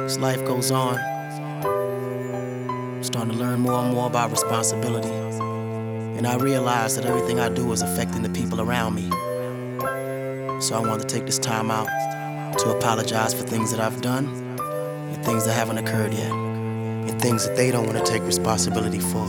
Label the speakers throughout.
Speaker 1: As life goes on, I'm starting to learn more and more about responsibility. And I realize that everything I do is affecting the people around me. So I want to take this time out to apologize for things that I've done and things that haven't occurred yet, and things that they don't want to take responsibility for.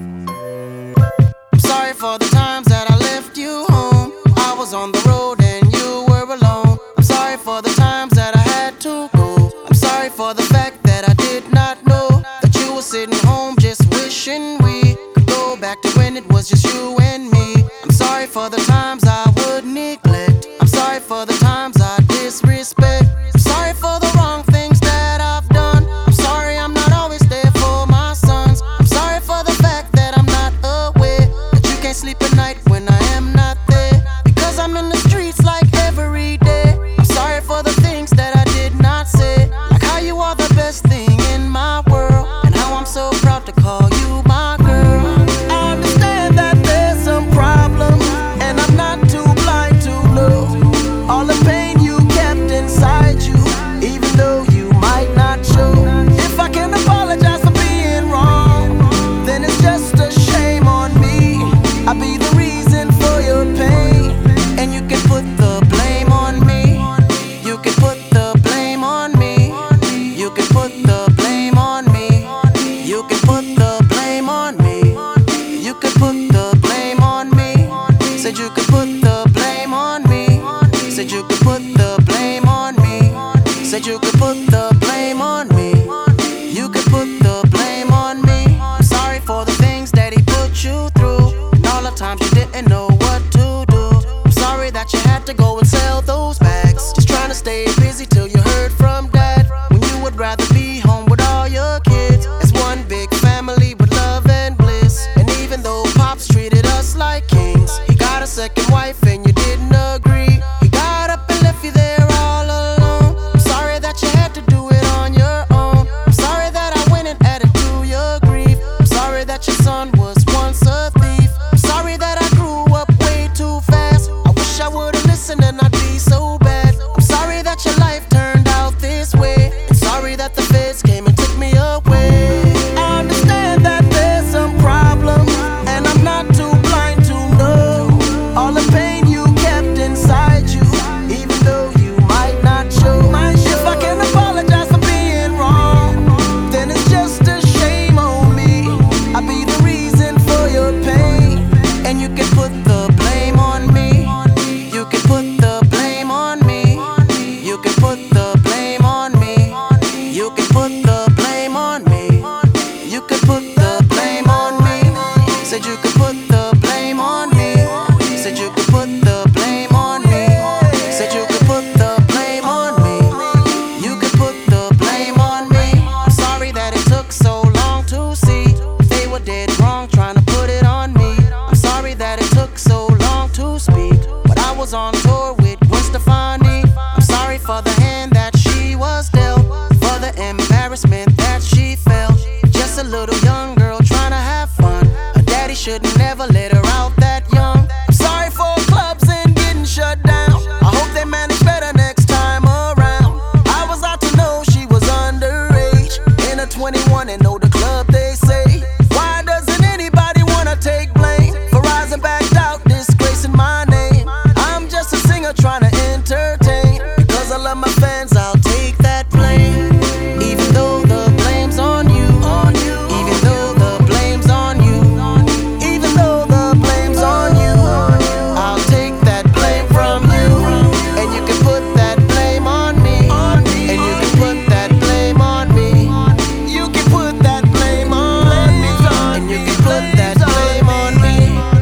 Speaker 1: I'm sorry for the times that I left you home. I was on the road and you were alone. I'm sorry for the times that I had to go. I'm sorry for the fact that I did not know that you were sitting home just wishing we could go back to when it was just you and me. I'm sorry for the times I would neglect. I'm sorry for the times I disrespect. I'm sorry for the wrong things that I've done. I'm sorry I'm not always there for my sons. I'm sorry for the fact that I'm not aware that you can't sleep at night when I am not there, because I'm in the streets like every day. I'm sorry for the things that I did not say, like how you are the best thing in my world, and how I'm so proud to call you my girl. I understand that there's some problems, and I'm not too blind to know all the pain you kept inside you, even though you might not show. If I can apologize for being wrong, then it's just a shame on me. I'll be the reason for your pain, and you can put the blame on me. You can put the blame on me. You can put the blame on me. You can put the blame on me. You can put the blame on me. Said you could put the blame on me. Said you could put the blame on me. Said you could put the blame on me. You could put the blame on me. I'm sorry for the things that he put you through, and all the times you didn't know what to do. I'm sorry that you had to go and sell those bags, just trying to stay busy till you heard from dad, when you would rather be home with all your kids as one big family with love and bliss. And even though Pops treated us like kings, he got a second wife and you didn't agree. He got up and left you there all alone. I'm sorry that you had to do it on your own. I'm sorry that I went and added to your grief. I'm sorry that your son was once a thief. I'm sorry that I grew up way too fast. I wish I would've listened and I'd be so bad. I'm sorry that your life turned out this way, and sorry that the feds came and took me away. I understand that there's some problems, and I'm not too blind to know all the pain you kept inside you, even though you might not show. If I can apologize for being wrong, then it's just a shame on me. I'll be the reason for your pain, and you can put the blame on me. You can put the blame on me. You can put the blame on me. You can put the blame on me. You can put the blame on me. Said you could put the blame on me. Said you could put the blame on me. Said you could put the blame on me. You could put the blame on me. I'm sorry that it took so long to see they were dead wrong trying to put it on me. I'm sorry that it took so long to speak, but I was on tour with Gwen Stefani. I'm sorry for the hand that she was dealt, for the embarrassment that she felt. Just a little young girl trying to have fun. Her daddy should've never let her out that young. I'm sorry for clubs and getting shut down. I hope they manage better next time around. I was out to know she was underage, in her 21 and know the club they say. Why doesn't anybody wanna take blame for rising back out, disgracing my name? I'm just a singer trying to entertain. Because I love my fans, I'll take that blame. Even though the blame's on you. Even though the blame's on you. Even though the blame's on you. I'll take that blame from you. And you can put that blame on me. And you can put that blame on me. You can put that blame on me. And you can put that blame on me.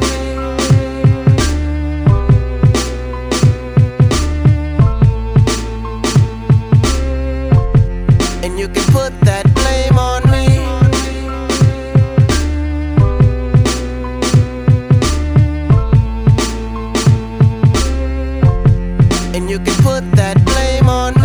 Speaker 1: And you can put that blame on me. And you can put that blame on